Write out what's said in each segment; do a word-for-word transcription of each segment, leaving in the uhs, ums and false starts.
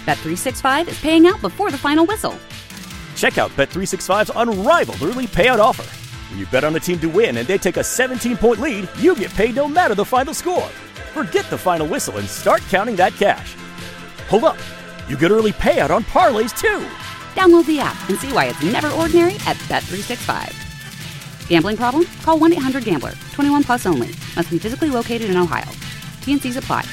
Bet three sixty-five is paying out before the final whistle. Check out Bet three sixty-five's unrivaled early payout offer. When you bet on a team to win and they take a seventeen-point lead, you get paid no matter the final score. Forget the final whistle and start counting that cash. Hold up. You get early payout on parlays, too. Download the app and see why it's never ordinary at Bet three sixty-five. Gambling problem? Call one eight hundred gambler. twenty-one plus only. Must be physically located in Ohio. T N Cs apply.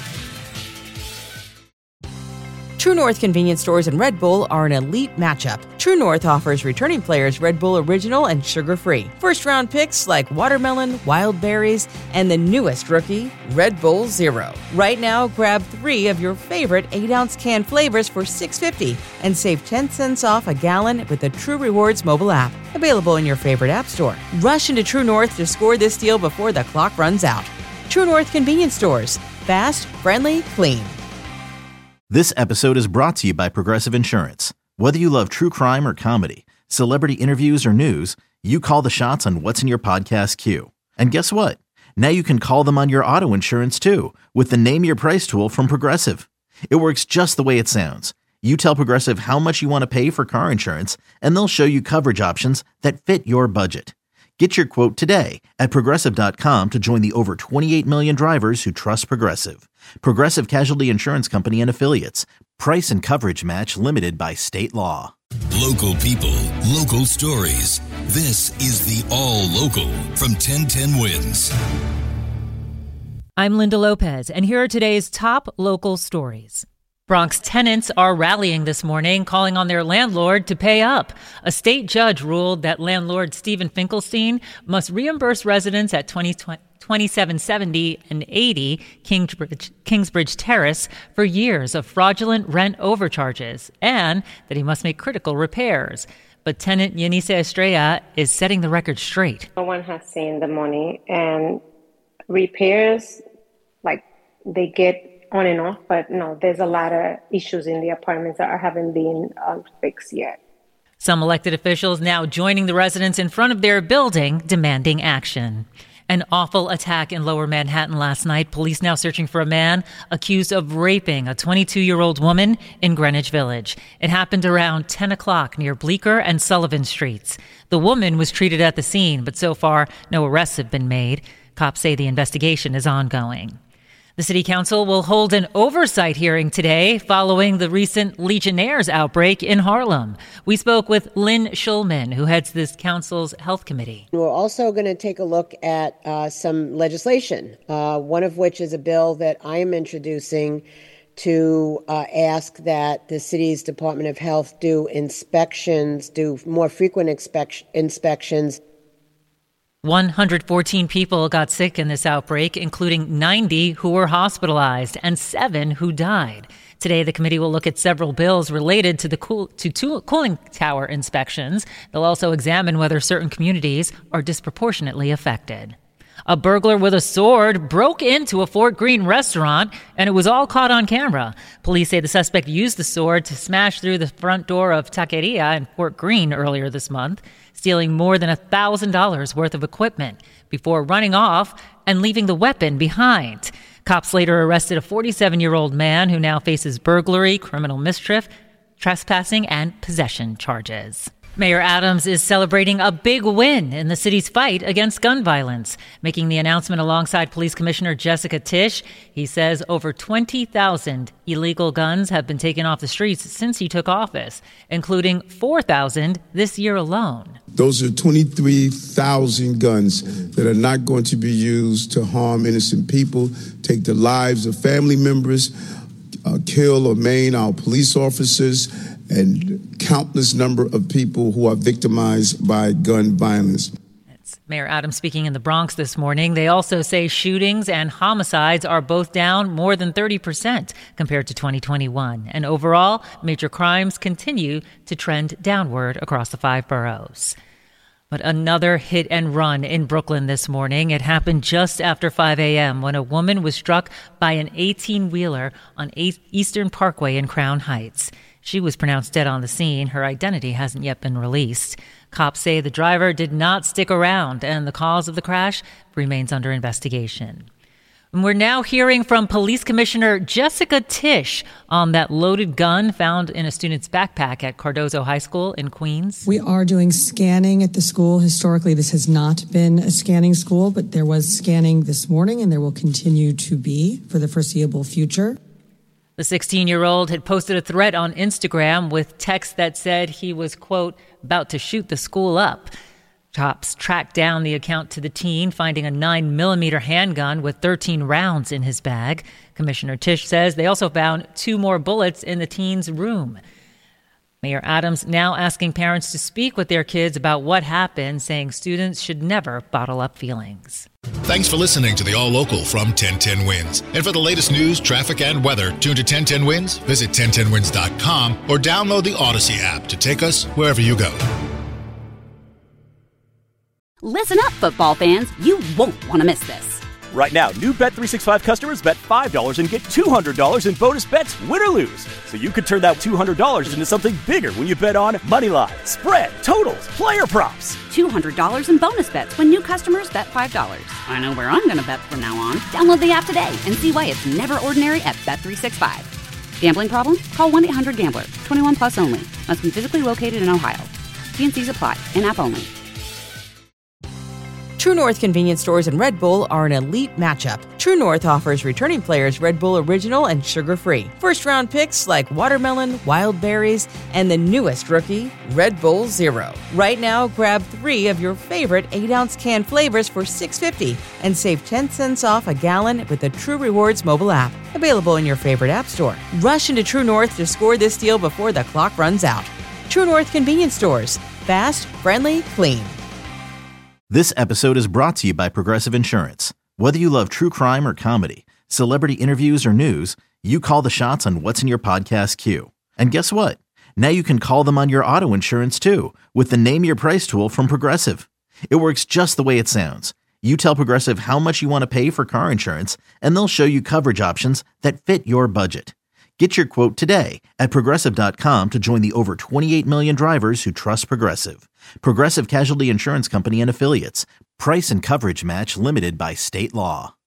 True North convenience stores and Red Bull are an elite matchup. True North offers returning players Red Bull Original and sugar-free. First-round picks like watermelon, wild berries, and the newest rookie, Red Bull Zero. Right now, grab three of your favorite eight-ounce can flavors for six dollars and fifty cents and save ten cents off a gallon with the True Rewards mobile app. Available in your favorite app store. Rush into True North to score this deal before the clock runs out. True North convenience stores. Fast, friendly, clean. This episode is brought to you by Progressive Insurance. Whether you love true crime or comedy, celebrity interviews or news, you call the shots on what's in your podcast queue. And guess what? Now you can call them on your auto insurance too with the Name Your Price tool from Progressive. It works just the way it sounds. You tell Progressive how much you want to pay for car insurance, and they'll show you coverage options that fit your budget. Get your quote today at Progressive dot com to join the over twenty-eight million drivers who trust Progressive. Progressive Casualty Insurance Company and Affiliates. Price and coverage match limited by state law. Local people, local stories. This is the All Local from ten ten Wins. I'm Linda Lopez, and here are today's top local stories. Bronx tenants are rallying this morning, calling on their landlord to pay up. A state judge ruled that landlord Stephen Finkelstein must reimburse residents at twenty-seven seventy and eighty Kingsbridge, Kingsbridge Terrace for years of fraudulent rent overcharges, and that he must make critical repairs. But tenant Eunice Estrella is setting the record straight. No one has seen the money, and repairs, like, they get on and off, but no, there's a lot of issues in the apartments that haven't been uh, fixed yet. Some elected officials now joining the residents in front of their building, demanding action. An awful attack in Lower Manhattan last night. Police now searching for a man accused of raping a twenty-two-year-old woman in Greenwich Village. It happened around ten o'clock near Bleecker and Sullivan Streets. The woman was treated at the scene, but so far no arrests have been made. Cops say the investigation is ongoing. The City Council will hold an oversight hearing today following the recent Legionnaires outbreak in Harlem. We spoke with Lynn Schulman, who heads this council's health committee. We're also going to take a look at uh, some legislation, uh, one of which is a bill that I am introducing to uh, ask that the city's Department of Health do inspections, do more frequent inspec- inspections. one hundred fourteen people got sick in this outbreak, including ninety who were hospitalized and seven who died. Today, the committee will look at several bills related to the cool, to two cooling tower inspections. They'll also examine whether certain communities are disproportionately affected. A burglar with a sword broke into a Fort Greene restaurant, and it was all caught on camera. Police say the suspect used the sword to smash through the front door of Taqueria in Fort Greene earlier this month, stealing more than one thousand dollars worth of equipment before running off and leaving the weapon behind. Cops later arrested a forty-seven-year-old man who now faces burglary, criminal mischief, trespassing, and possession charges. Mayor Adams is celebrating a big win in the city's fight against gun violence, making the announcement alongside Police Commissioner Jessica Tisch. He says over twenty thousand illegal guns have been taken off the streets since he took office, including four thousand this year alone. Those are twenty-three thousand guns that are not going to be used to harm innocent people, take the lives of family members, uh, kill or maim our police officers, and countless number of people who are victimized by gun violence. It's Mayor Adams speaking in the Bronx this morning. They also say shootings and homicides are both down more than thirty percent compared to twenty twenty-one. And overall, major crimes continue to trend downward across the five boroughs. But another hit and run in Brooklyn this morning. It happened just after five a.m. when a woman was struck by an eighteen-wheeler on Eastern Parkway in Crown Heights. She was pronounced dead on the scene. Her identity hasn't yet been released. Cops say the driver did not stick around, and the cause of the crash remains under investigation. And we're now hearing from Police Commissioner Jessica Tisch on that loaded gun found in a student's backpack at Cardozo High School in Queens. We are doing scanning at the school. Historically, this has not been a scanning school, but there was scanning this morning, and there will continue to be for the foreseeable future. The sixteen-year-old had posted a thread on Instagram with text that said he was, quote, about to shoot the school up. Cops tracked down the account to the teen, finding a nine millimeter handgun with thirteen rounds in his bag. Commissioner Tisch says they also found two more bullets in the teen's room. Mayor Adams now asking parents to speak with their kids about what happened, saying students should never bottle up feelings. Thanks for listening to the All Local from ten ten Wins. And for the latest news, traffic, and weather, tune to ten ten Wins, visit ten ten wins dot com, or download the Odyssey app to take us wherever you go. Listen up, football fans. You won't want to miss this. Right now, new Bet three sixty-five customers bet five dollars and get two hundred dollars in bonus bets, win or lose. So you could turn that two hundred dollars into something bigger when you bet on money line, spread, totals, player props. two hundred dollars in bonus bets when new customers bet five dollars. I know where I'm going to bet from now on. Download the app today and see why it's never ordinary at Bet three sixty-five. Gambling problem? Call one eight hundred gambler. twenty-one plus only. Must be physically located in Ohio. T and C's apply. In-app only. True North convenience stores and Red Bull are an elite matchup. True North offers returning players Red Bull Original and sugar-free. First-round picks like watermelon, wild berries, and the newest rookie, Red Bull Zero. Right now, grab three of your favorite eight ounce can flavors for six dollars and fifty cents and save ten cents off a gallon with the True Rewards mobile app. Available in your favorite app store. Rush into True North to score this deal before the clock runs out. True North convenience stores. Fast, friendly, clean. This episode is brought to you by Progressive Insurance. Whether you love true crime or comedy, celebrity interviews or news, you call the shots on what's in your podcast queue. And guess what? Now you can call them on your auto insurance too with the Name Your Price tool from Progressive. It works just the way it sounds. You tell Progressive how much you want to pay for car insurance, and they'll show you coverage options that fit your budget. Get your quote today at Progressive dot com to join the over twenty-eight million drivers who trust Progressive. Progressive Casualty Insurance Company and Affiliates. Price and coverage match limited by state law.